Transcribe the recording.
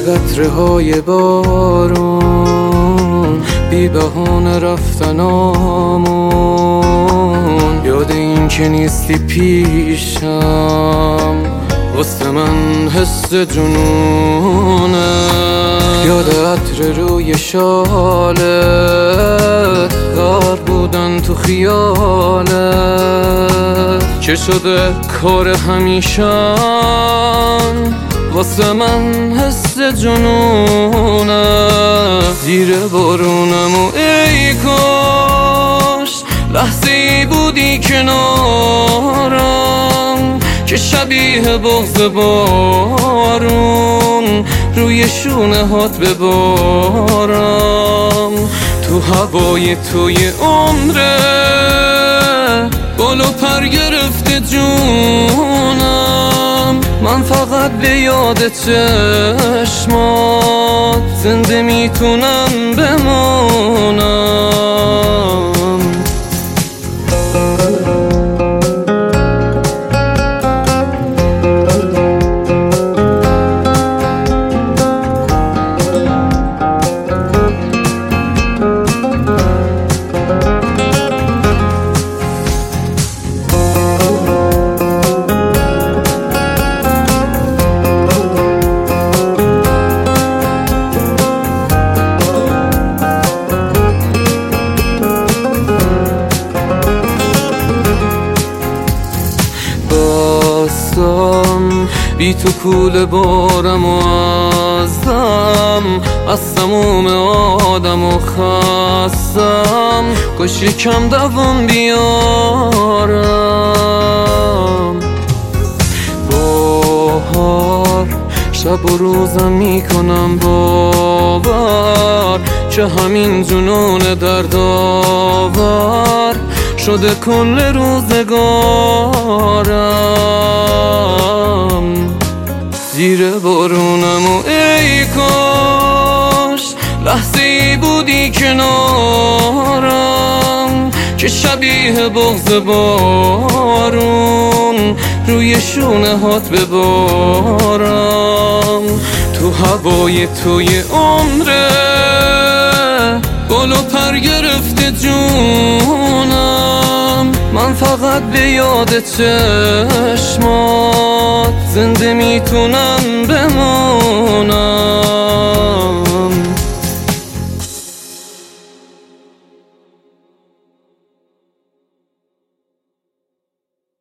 قطره های بارون، بی بهانه رفتنامون، یاد این که نیستی پیشم واسه من حس جنونه. یاد عطر روی شالت، غرق بودن تو خیالت، که شده کار همیشن واسه من حس جنونه. زیر بارونم و ای کاش لحظه‌ای بودی کنارم، که شبیه بغض بارون روی شونه هات ببارم. تو هوای توی عمره بال و پر گرفته جونم، من فقط به یاد چشمات زنده میتونم بمونم. بی تو کول بارم و ازم، از تموم آدم و خستم، کاش یکم دوام بیارم. باهر شب و روزم میکنم باور، که همین جنون دردآور شده کل روزگارم. زیر بارونم و ای کاش لحظه‌ای بودی کنارم، که شبیه بغض بارون روی شونه هات ببارم. تو هوای توی عمره بال و پر گرفته جونم، من فقط به یاد چشمات زنده میتونم